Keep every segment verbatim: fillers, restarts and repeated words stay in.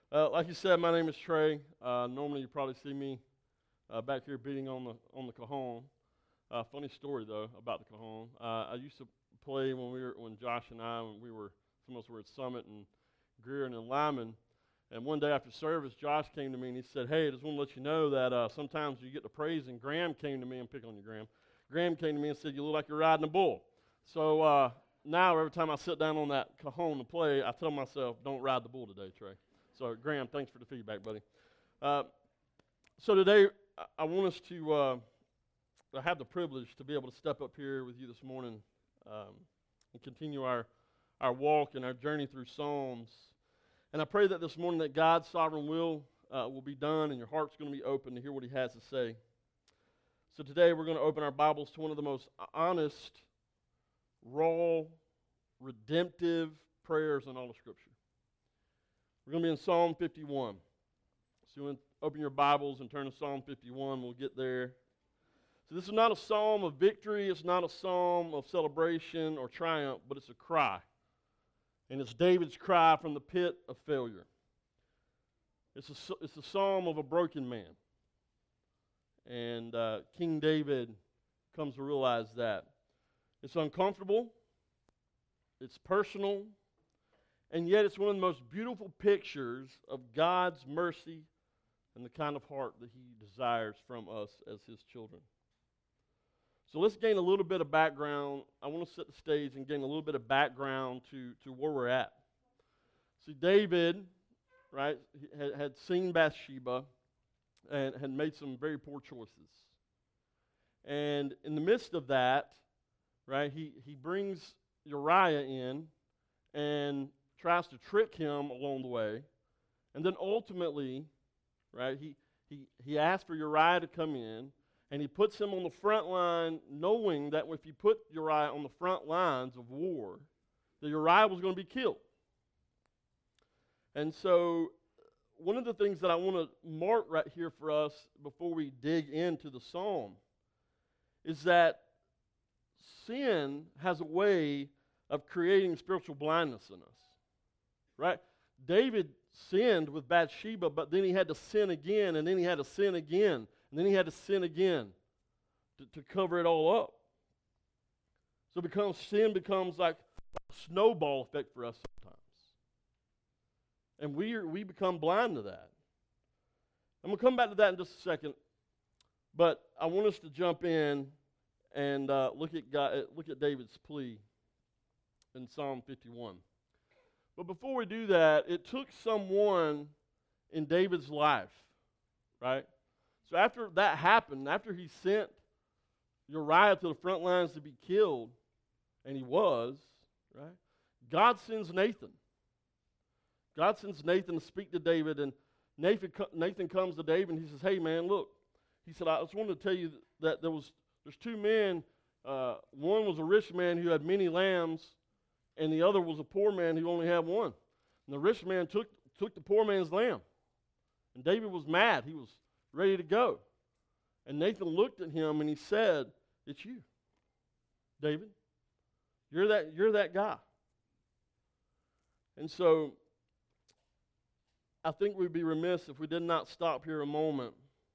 Uh, like you said, my name is Trey. Uh, normally, you probably see me uh, back here beating on the on the cajon. Uh, funny story though about the cajon. Uh, I used to play when we were when Josh and I when we were some of us were at Summit and Greer and Lyman. And one day after service, Josh came to me and he said, "Hey, I just want to let you know that uh, sometimes you get the praise." And Graham came to me and pick on you, Graham. Graham came to me and said, "You look like you're riding a bull." So uh, now every time I sit down on that cajon to play, I tell myself, "Don't ride the bull today, Trey." So, Graham, thanks for the feedback, buddy. Uh, so today, I, I want us to uh, I have the privilege to be able to step up here with you this morning um, and continue our, our walk and our journey through Psalms. And I pray that this morning that God's sovereign will uh, will be done and your heart's going to be open to hear what he has to say. So today, we're going to open our Bibles to one of the most honest, raw, redemptive prayers in all of Scripture. We're going to be in Psalm fifty-one. So you want to open your Bibles and turn to Psalm fifty-one. We'll get there. So this is not a psalm of victory. It's not a psalm of celebration or triumph, but it's a cry. And it's David's cry from the pit of failure. It's a, it's a psalm of a broken man. And uh, King David comes to realize that. It's uncomfortable. It's personal. And yet it's one of the most beautiful pictures of God's mercy and the kind of heart that he desires from us as his children. So let's gain a little bit of background. I want to set the stage and gain a little bit of background to, to where we're at. See, David, right, had, had seen Bathsheba and had made some very poor choices. And in the midst of that, right, he, he brings Uriah in and tries to trick him along the way. And then ultimately, right, he, he, he asks for Uriah to come in, and he puts him on the front line, knowing that if you put Uriah on the front lines of war, that Uriah was going to be killed. And so one of the things that I want to mark right here for us before we dig into the psalm is that sin has a way of creating spiritual blindness in us. Right? David sinned with Bathsheba, but then he had to sin again, and then he had to sin again, and then he had to sin again to, to cover it all up. So becomes, sin becomes like a snowball effect for us sometimes. And we, are, we become blind to that. I'm going to come back to that in just a second, but I want us to jump in and uh, look at God, look at David's plea in Psalm fifty-one. But before we do that, it took someone in David's life, right? So after that happened, after he sent Uriah to the front lines to be killed, and he was, right? God sends Nathan. God sends Nathan to speak to David, and Nathan, Nathan comes to David, and he says, "Hey, man, look." He said, "I just wanted to tell you that there was there's two men. Uh, one was a rich man who had many lambs, and the other was a poor man who only had one. And the rich man took, took the poor man's lamb. And David was mad. He was ready to go. And Nathan looked at him and he said, 'It's you, David. You're that, you're that guy.'" And so I think we'd be remiss if we did not stop here a moment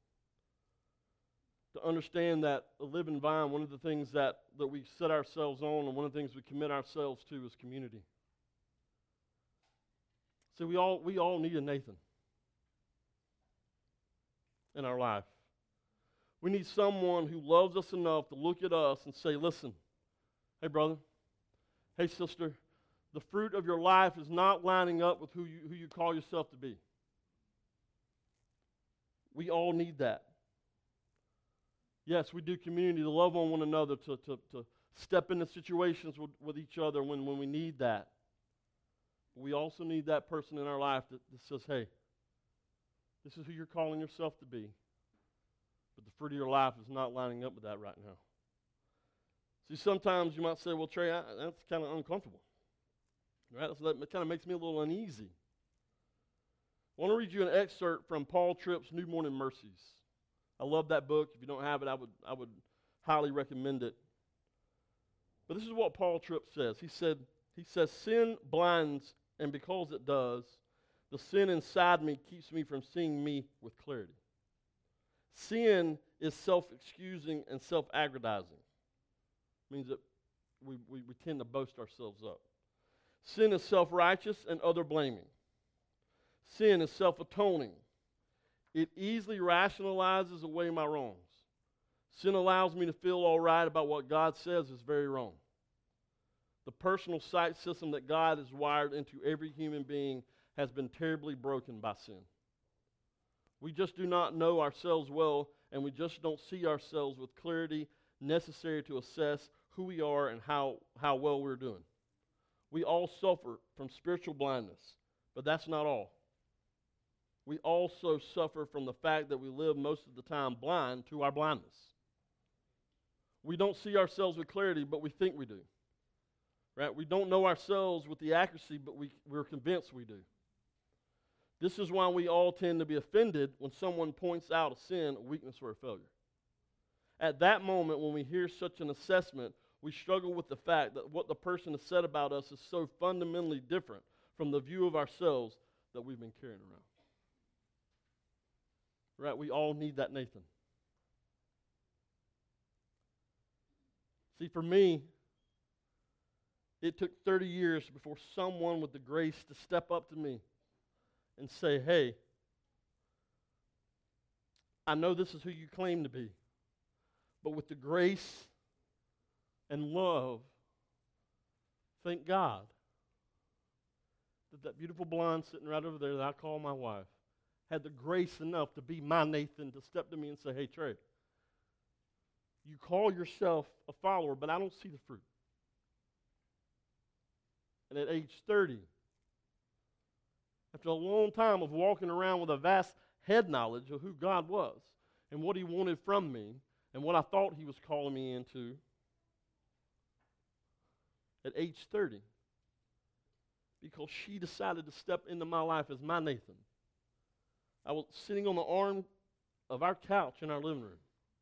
to understand that a living vine, one of the things that, that we set ourselves on and one of the things we commit ourselves to is community. So we all we all need a Nathan in our life. We need someone who loves us enough to look at us and say, "Listen, hey brother, hey sister, the fruit of your life is not lining up with who you, who you call yourself to be." We all need that. Yes, we do community to love on one another, to, to, to step into situations with, with each other when, when we need that. But we also need that person in our life that, that says, "Hey, this is who you're calling yourself to be, but the fruit of your life is not lining up with that right now." See, sometimes you might say, "Well, Trey, I, that's kind of uncomfortable." Right? So that kind of makes me a little uneasy. I want to read you an excerpt from Paul Tripp's New Morning Mercies. I love that book. If you don't have it, I would I would highly recommend it. But this is what Paul Tripp says. He said, he says, "Sin blinds, and because it does, The sin inside me keeps me from seeing me with clarity. Sin is self-excusing and self-aggrandizing. It means that we, we, we tend to boast ourselves up. Sin is self-righteous and other-blaming. Sin is self-atoning. It easily rationalizes away my wrongs. Sin allows me to feel all right about what God says is very wrong. The personal sight system that God has wired into every human being has been terribly broken by sin. We just do not know ourselves well, and we just don't see ourselves with clarity necessary to assess who we are and how, how well we're doing. We all suffer from spiritual blindness, but that's not all. We also suffer from the fact that we live most of the time blind to our blindness. We don't see ourselves with clarity, but we think we do. Right? We don't know ourselves with the accuracy, but we, we're convinced we do. This is why we all tend to be offended when someone points out a sin, a weakness, or a failure. At that moment, when we hear such an assessment, we struggle with the fact that what the person has said about us is so fundamentally different from the view of ourselves that we've been carrying around. Right? We all need that Nathan. See, for me, it took thirty years before someone with the grace to step up to me and say, hey, I know this is who you claim to be, but with the grace and love, thank God that that beautiful blonde sitting right over there that I call my wife had the grace enough to be my Nathan to step to me and say, hey, Trey, you call yourself a follower, but I don't see the fruit. And at age thirty, after a long time of walking around with a vast head knowledge of who God was and what he wanted from me and what I thought he was calling me into, at age thirty, because she decided to step into my life as my Nathan, I was sitting on the arm of our couch in our living room.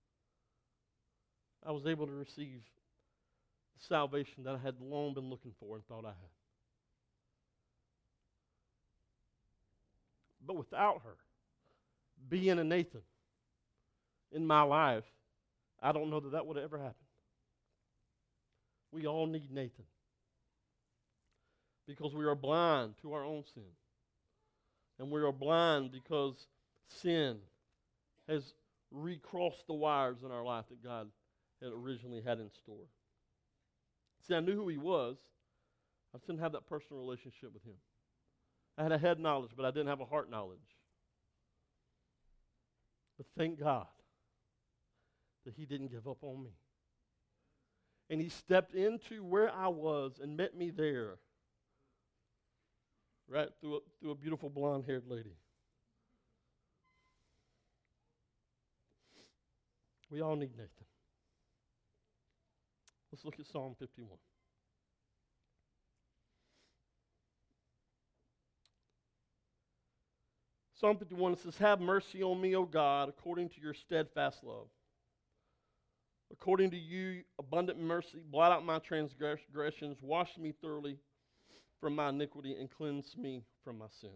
I was able to receive the salvation that I had long been looking for and thought I had. But without her being a Nathan in my life, I don't know that that would have ever happened. We all need Nathan because we are blind to our own sin. And we are blind because sin has recrossed the wires in our life that God had originally had in store. See, I knew who he was. I didn't have that personal relationship with him. I had a head knowledge, but I didn't have a heart knowledge. But thank God that he didn't give up on me. And he stepped into where I was and met me there, right through a, through a beautiful blonde-haired lady. We all need Nathan. Let's look at Psalm fifty-one. Psalm fifty-one, it says, have mercy on me, O God, according to your steadfast love. According to you, abundant mercy, blot out my transgressions, wash me thoroughly from my iniquity, and cleanse me from my sin.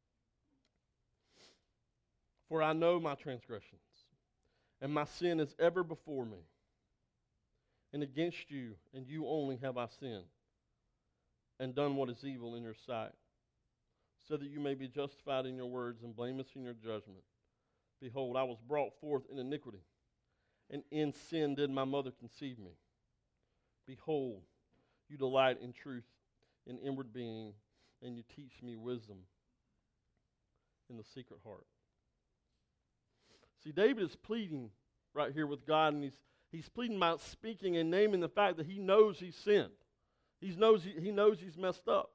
For I know my transgressions, and my sin is ever before me. And against you, and you only, have I sinned, and done what is evil in your sight, so that you may be justified in your words and blameless in your judgment. Behold, I was brought forth in iniquity, and in sin did my mother conceive me. Behold, you delight in truth, in inward being, and you teach me wisdom in the secret heart. See, David is pleading right here with God, and he's he's pleading by speaking and naming the fact that he knows he's sinned. He knows he, he knows he's messed up.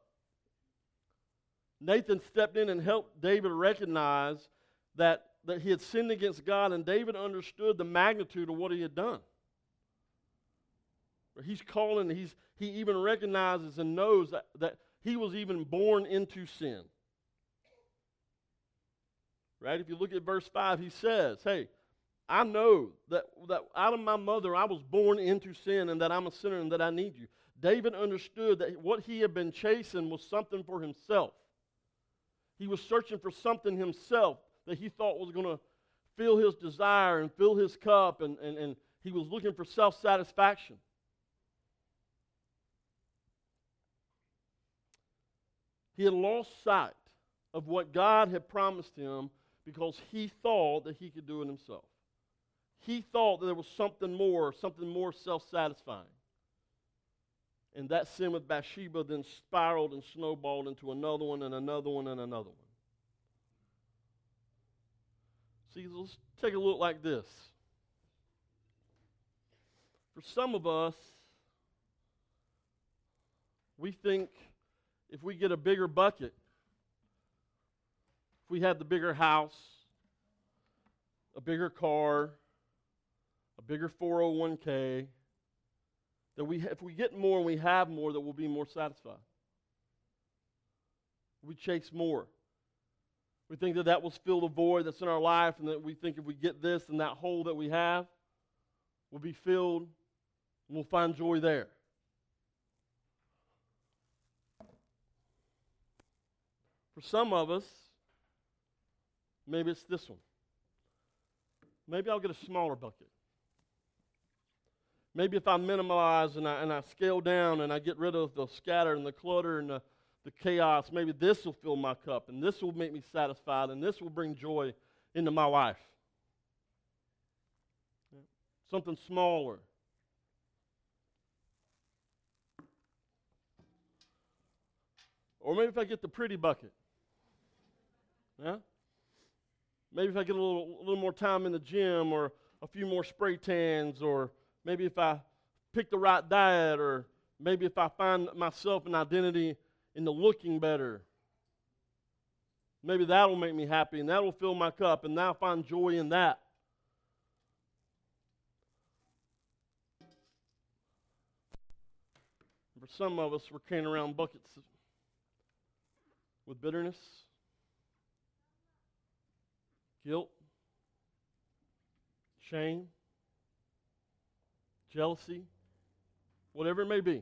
Nathan stepped in and helped David recognize that, that he had sinned against God, and David understood the magnitude of what he had done. He's calling, he's, he even recognizes and knows that, that he was even born into sin. Right? If you look at verse five, he says, hey, I know that, that out of my mother I was born into sin and that I'm a sinner and that I need you. David understood that what he had been chasing was something for himself. He was searching for something himself that he thought was going to fill his desire and fill his cup, and, and, and he was looking for self-satisfaction. He had lost sight of what God had promised him because he thought that he could do it himself. He thought that there was something more, something more self-satisfying. And that sin with Bathsheba then spiraled and snowballed into another one and another one and another one. See, let's take a look like this. For some of us, we think if we get a bigger bucket, if we have the bigger house, a bigger car, a bigger four oh one k, that we, if we get more and we have more, that we'll be more satisfied. We chase more. We think that that will fill the void that's in our life, and that we think if we get this, then that hole that we have will be filled, and we'll find joy there. For some of us, maybe it's this one. Maybe I'll get a smaller bucket. Maybe if I minimize and I, and I scale down and I get rid of the scatter and the clutter and the, the chaos, maybe this will fill my cup and this will make me satisfied and this will bring joy into my life. Something smaller. Or maybe if I get the pretty bucket. Yeah? Maybe if I get a little, a little more time in the gym, or a few more spray tans, or maybe if I pick the right diet, or maybe if I find myself an identity in the looking better. Maybe that will make me happy, and that will fill my cup, and I'll find joy in that. For some of us, we're carrying around buckets with bitterness, guilt, shame, jealousy, whatever it may be.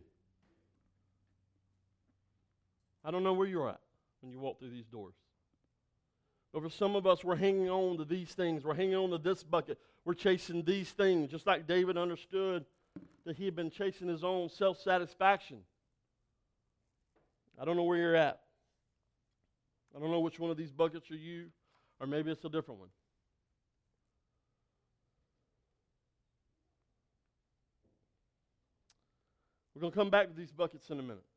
I don't know where you're at when you walk through these doors. But for some of us, we're hanging on to these things. We're hanging on to this bucket. We're chasing these things, just like David understood that he had been chasing his own self-satisfaction. I don't know where you're at. I don't know which one of these buckets are you, or maybe it's a different one. We're going to come back to these buckets in a minute.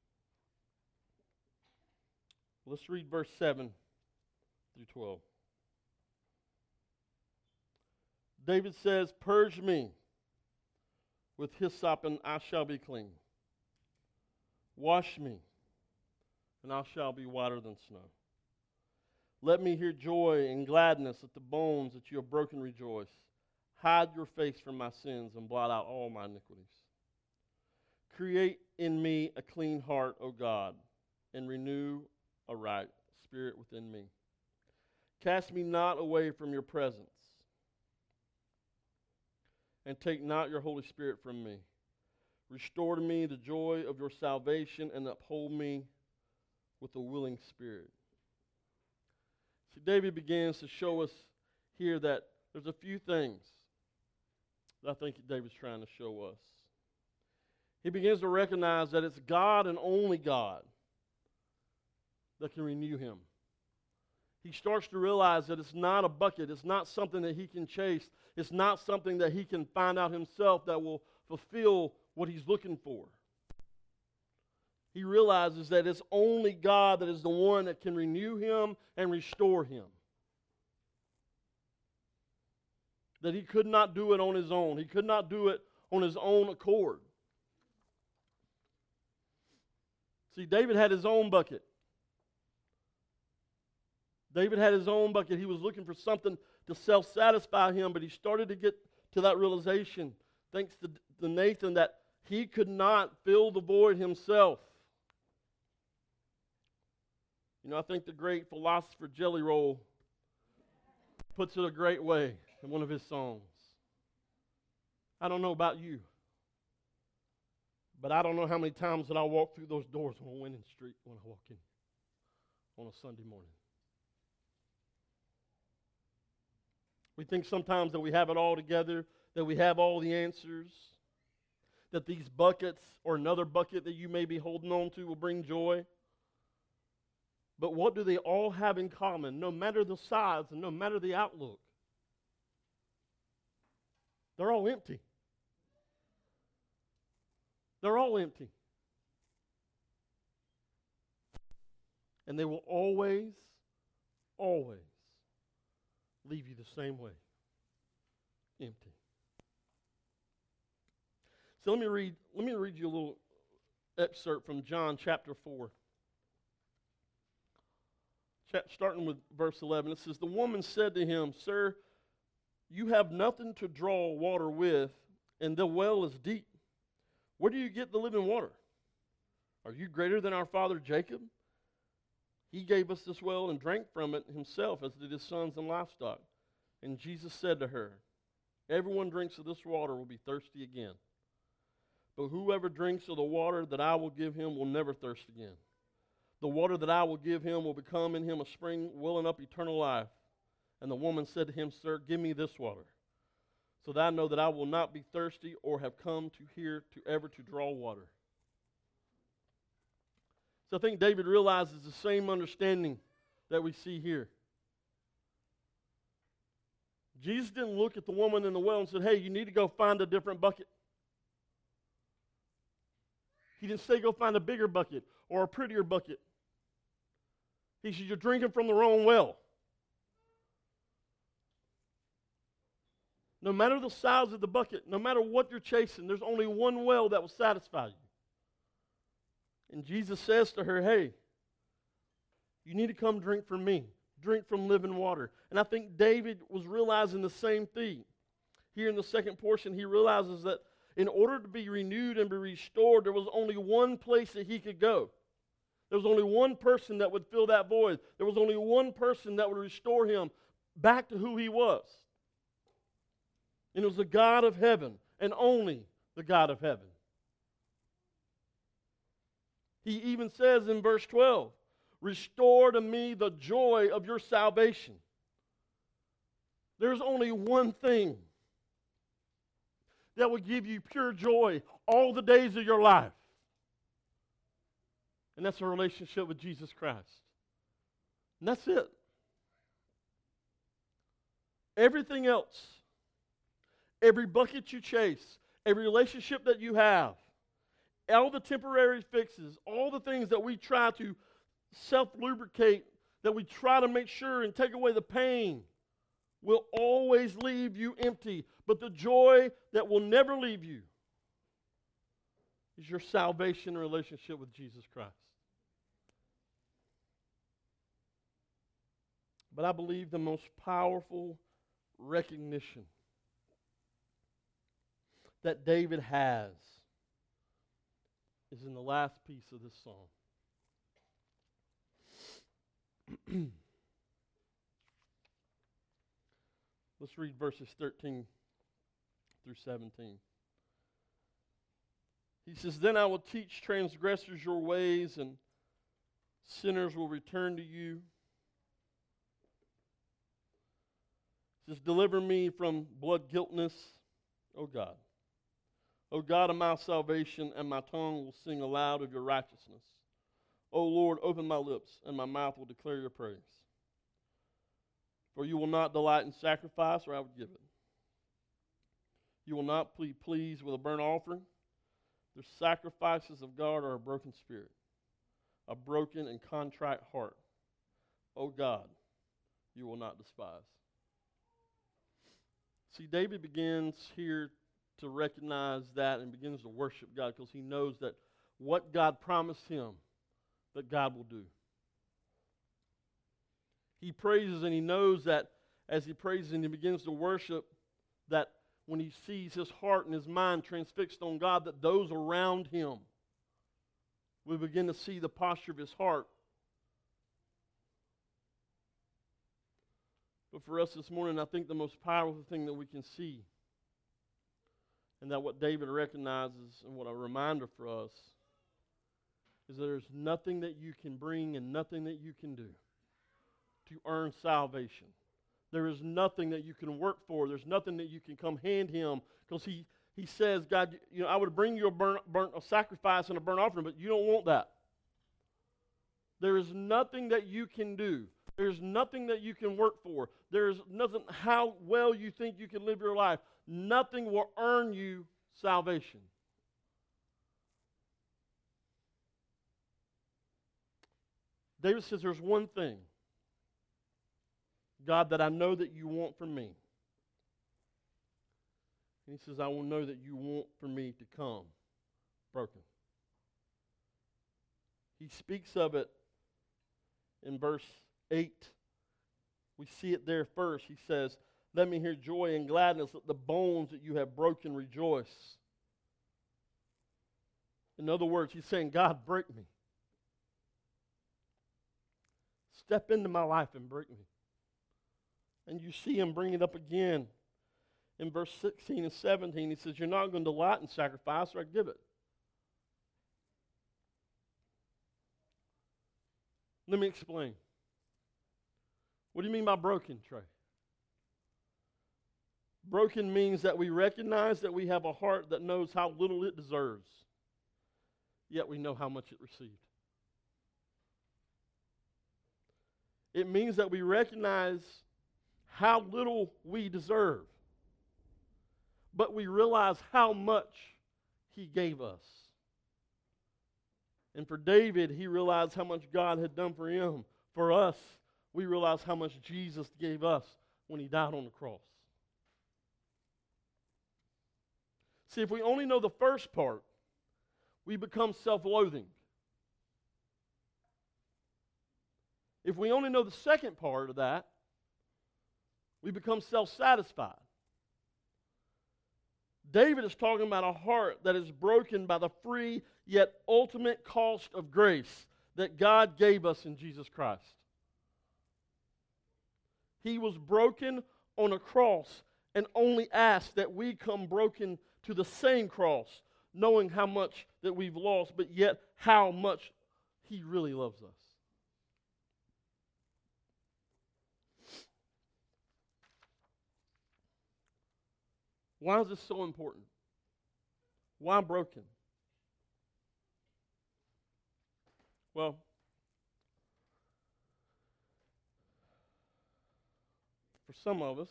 Let's read verse seven through twelve. David says, "Purge me with hyssop, and I shall be clean. Wash me, and I shall be whiter than snow. Let me hear joy and gladness at the bones that you have broken rejoice. Hide your face from my sins and blot out all my iniquities. Create in me a clean heart, O God, and renew a right spirit within me. Cast me not away from your presence, and take not your Holy Spirit from me. Restore to me the joy of your salvation, and uphold me with a willing spirit." See, David begins to show us here that there's a few things that I think David's trying to show us. He begins to recognize that it's God and only God that can renew him. He starts to realize that it's not a bucket. It's not something that he can chase. It's not something that he can find out himself that will fulfill what he's looking for. He realizes that it's only God that is the one that can renew him and restore him. That he could not do it on his own. He could not do it on his own accord. See, David had his own bucket. David had his own bucket. He was looking for something to self-satisfy him, but he started to get to that realization, thanks to, to Nathan, that he could not fill the void himself. You know, I think the great philosopher Jelly Roll puts it a great way in one of his songs. I don't know about you, but I don't know how many times that I walk through those doors on Winning Street when I walk in on a Sunday morning. We think sometimes that we have it all together, that we have all the answers, that these buckets or another bucket that you may be holding on to will bring joy. But what do they all have in common, no matter the size and no matter the outlook? They're all empty. They're all empty. And they will always, always leave you the same way. Empty. So let me read, let me read you a little excerpt from John chapter four. Starting with verse eleven, it says, "The woman said to him, 'Sir, you have nothing to draw water with, and the well is deep. Where do you get the living water? Are you greater than our father Jacob? He gave us this well and drank from it himself, as did his sons and livestock.' And Jesus said to her, 'Everyone drinks of this water will be thirsty again. But whoever drinks of the water that I will give him will never thirst again. The water that I will give him will become in him a spring welling up eternal life.' And the woman said to him, 'Sir, give me this water, so that I know that I will not be thirsty or have come to here to ever to draw water.'" So I think David realizes the same understanding that we see here. Jesus didn't look at the woman in the well and said, "Hey, you need to go find a different bucket." He didn't say go find a bigger bucket or a prettier bucket. He said, "You're drinking from the wrong well." No matter the size of the bucket, no matter what you're chasing, there's only one well that will satisfy you. And Jesus says to her, "Hey, you need to come drink from me. Drink from living water." And I think David was realizing the same thing. Here in the second portion, he realizes that in order to be renewed and be restored, there was only one place that he could go. There was only one person that would fill that void. There was only one person that would restore him back to who he was. And it was the God of heaven, and only the God of heaven. He even says in verse twelve, "Restore to me the joy of your salvation." There's only one thing that will give you pure joy all the days of your life. And that's a relationship with Jesus Christ. And that's it. Everything else, every bucket you chase, every relationship that you have, all the temporary fixes, all the things that we try to self-lubricate, that we try to make sure and take away the pain, will always leave you empty. But the joy that will never leave you is your salvation and relationship with Jesus Christ. But I believe the most powerful recognition that David has is in the last piece of this song. Let's read verses thirteen through seventeen. He says, "Then I will teach transgressors your ways, and sinners will return to you." He says, "Deliver me from blood guiltness, O God. O God of my salvation, and my tongue will sing aloud of your righteousness. O Lord, open my lips, and my mouth will declare your praise. For you will not delight in sacrifice, or I would give it. You will not be pleased with a burnt offering. The sacrifices of God are a broken spirit, a broken and contrite heart. O God, you will not despise." See, David begins here to recognize that and begins to worship God because he knows that what God promised him, that God will do. He praises and he knows that as he praises and he begins to worship, that when he sees his heart and his mind transfixed on God, that those around him will begin to see the posture of his heart. But for us this morning, I think the most powerful thing that we can see, and that what David recognizes and what a reminder for us, is that there's nothing that you can bring and nothing that you can do to earn salvation. There is nothing that you can work for. There's nothing that you can come hand him, because he, he says, God, you know, I would bring you a burnt, burnt a sacrifice and a burnt offering, but you don't want that. There is nothing that you can do. There's nothing that you can work for. There's nothing how well you think you can live your life. Nothing will earn you salvation. David says, there's one thing, God, that I know that you want from me. And he says, I will know that you want for me to come broken. He speaks of it in verse eight. We see it there first. He says, let me hear joy and gladness. Let the bones that you have broken rejoice. In other words, he's saying, God, break me. Step into my life and break me. And you see him bring it up again in verse sixteen and seventeen. He says, you're not going to delight in sacrifice, or I give it. Let me explain. What do you mean by broken, Trey? Broken means that we recognize that we have a heart that knows how little it deserves, yet we know how much it received. It means that we recognize how little we deserve, but we realize how much he gave us. And for David, he realized how much God had done for him. For us, we realize how much Jesus gave us when he died on the cross. See, if we only know the first part, we become self-loathing. If we only know the second part of that, we become self-satisfied. David is talking about a heart that is broken by the free yet ultimate cost of grace that God gave us in Jesus Christ. He was broken on a cross and only asked that we come broken to the same cross, knowing how much that we've lost, but yet how much he really loves us. Why is this so important? Why broken? Well, for some of us,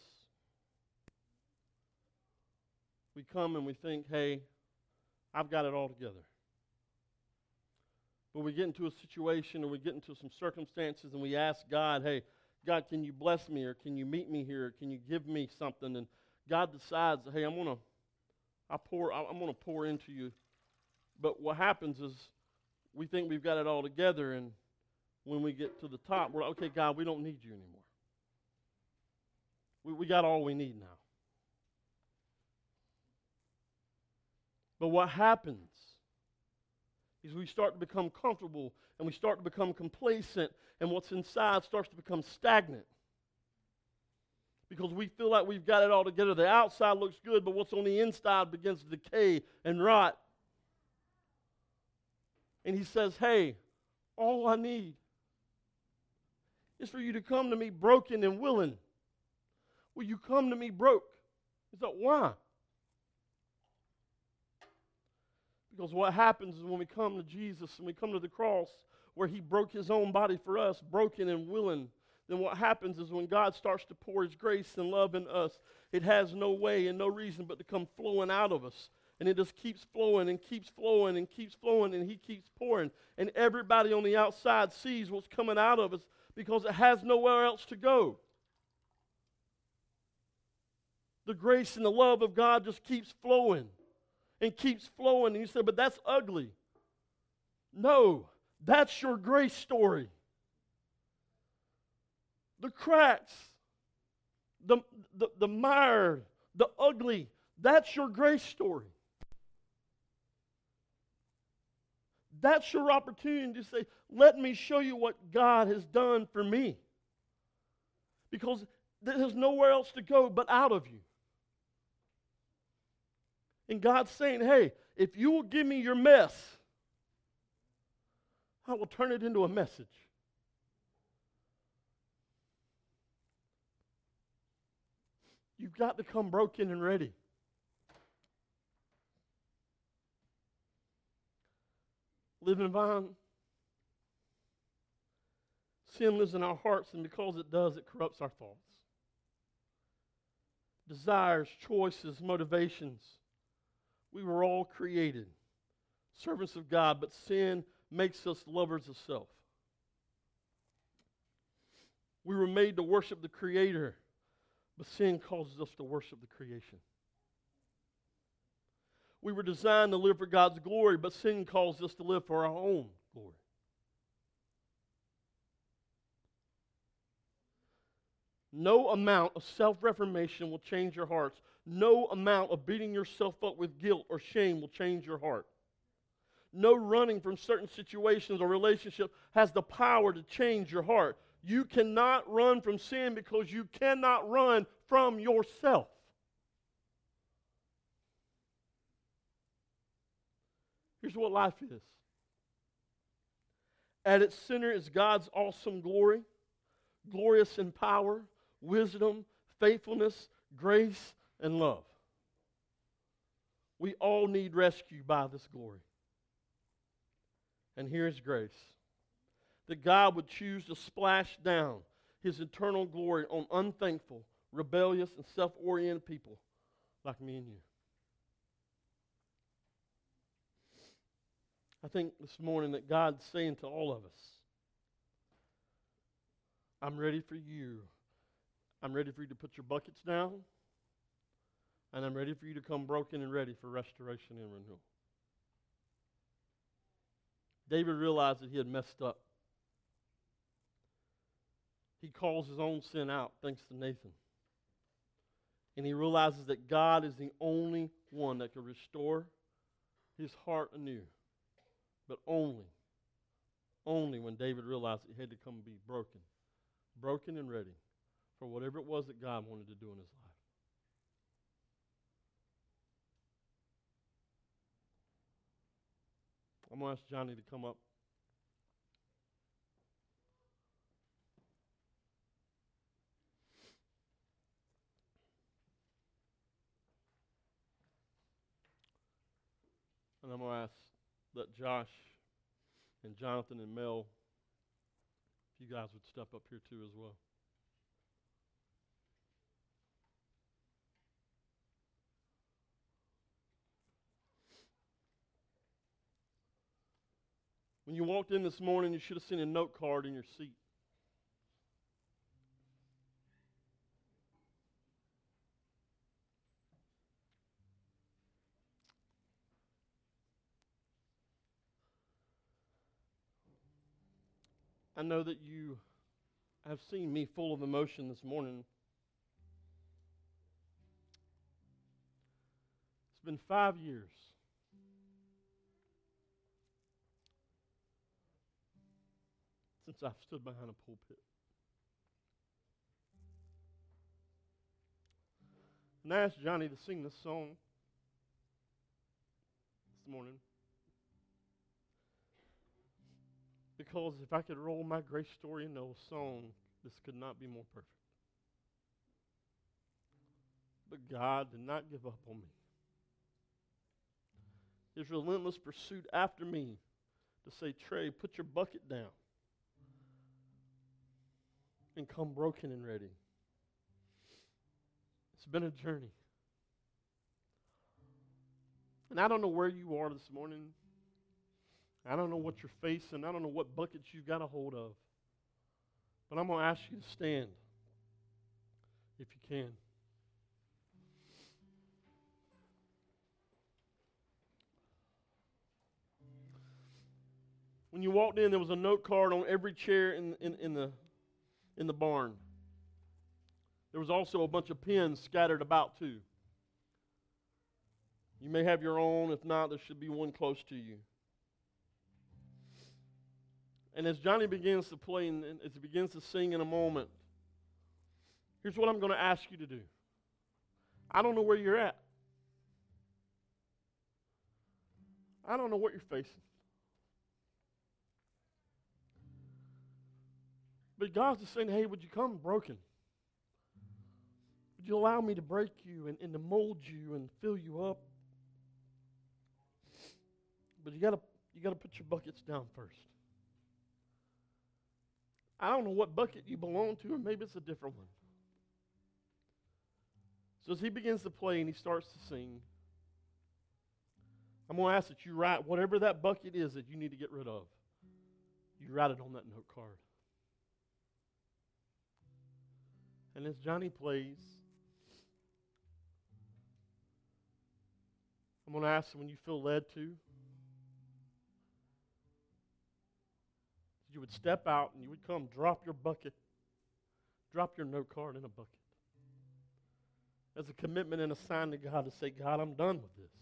we come and we think, hey, I've got it all together. But we get into a situation or we get into some circumstances and we ask God, hey, God, can you bless me, or can you meet me here, or can you give me something? And God decides, hey, I'm gonna, I pour, I'm gonna pour into you. But what happens is, we think we've got it all together, and when we get to the top, we're like, okay, God, we don't need you anymore. We we got all we need now. But what happens is we start to become comfortable, and we start to become complacent, and what's inside starts to become stagnant. Because we feel like we've got it all together. The outside looks good, but what's on the inside begins to decay and rot. And he says, hey, all I need is for you to come to me broken and willing. Will you come to me broke? He said, why? Because what happens is when we come to Jesus and we come to the cross where he broke his own body for us, broken and willing, then what happens is when God starts to pour his grace and love in us, it has no way and no reason but to come flowing out of us. And it just keeps flowing and keeps flowing and keeps flowing, and he keeps pouring. And everybody on the outside sees what's coming out of us because it has nowhere else to go. The grace and the love of God just keeps flowing and keeps flowing. And you say, but that's ugly. No, that's your grace story. The cracks, the, the, the mire, the ugly, that's your grace story. That's your opportunity to say, let me show you what God has done for me. Because there's nowhere else to go but out of you. And God's saying, hey, if you will give me your mess, I will turn it into a message. You've got to come broken and ready. Living Vine, sin lives in our hearts, and because it does, it corrupts our thoughts. Desires, choices, motivations. We were all created servants of God, but sin makes us lovers of self. We were made to worship the Creator, but sin causes us to worship the creation. We were designed to live for God's glory, but sin calls us to live for our own glory. No amount of self-reformation will change your hearts. No amount of beating yourself up with guilt or shame will change your heart. No running from certain situations or relationships has the power to change your heart. You cannot run from sin because you cannot run from yourself. Here's what life is. At its center is God's awesome glory, glorious in power, wisdom, faithfulness, grace, and love. We all need rescue by this glory. And here's grace. That God would choose to splash down His eternal glory on unthankful, rebellious, and self-oriented people like me and you. I think this morning that God's saying to all of us, I'm ready for you. I'm ready for you to put your buckets down, and I'm ready for you to come broken and ready for restoration and renewal. David realized that he had messed up. He calls his own sin out, thanks to Nathan. And he realizes that God is the only one that can restore his heart anew. But only, only when David realized that he had to come and be broken. Broken and ready for whatever it was that God wanted to do in his life. I'm going to ask Johnny to come up. And I'm going to ask that Josh and Jonathan and Mel, if you guys would step up here too as well. When you walked in this morning, you should have seen a note card in your seat. I know that you have seen me full of emotion this morning. It's been five years since I've stood behind a pulpit. And I asked Johnny to sing this song this morning because if I could roll my grace story into a song, this could not be more perfect. But God did not give up on me. His relentless pursuit after me to say, Trey, put your bucket down and come broken and ready. It's been a journey. And I don't know where you are this morning. I don't know what you're facing. I don't know what buckets you've got a hold of. But I'm going to ask you to stand if you can. When you walked in, there was a note card on every chair in, in, in, the, in the barn. There was also a bunch of pens scattered about too. You may have your own. If not, there should be one close to you. And as Johnny begins to play and as he begins to sing in a moment, here's what I'm going to ask you to do. I don't know where you're at. I don't know what you're facing. But God's just saying, hey, would you come broken? Would you allow me to break you and, and to mold you and fill you up? But you gotta you gotta put your buckets down first. I don't know what bucket you belong to, or maybe it's a different one. So as he begins to play and he starts to sing, I'm going to ask that you write whatever that bucket is that you need to get rid of. You write it on that note card. And as Johnny plays, I'm going to ask when you feel led to, you would step out and you would come drop your bucket, drop your note card in a bucket. As a commitment and a sign to God to say, God, I'm done with this.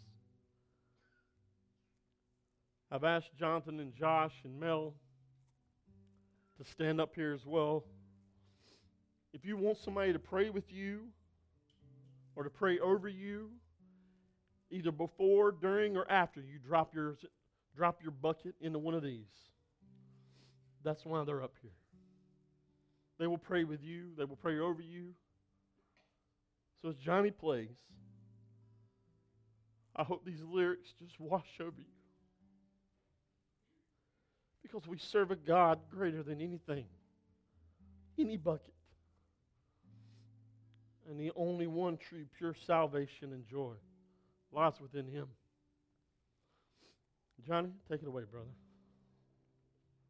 I've asked Jonathan and Josh and Mel to stand up here as well. If you want somebody to pray with you or to pray over you, either before, during, or after you drop your, drop your bucket into one of these, that's why they're up here. They will pray with you. They will pray over you. So as Johnny plays, I hope these lyrics just wash over you. Because we serve a God greater than anything, any bucket. And the only one true, pure salvation and joy lies within Him. Johnny, take it away, brother.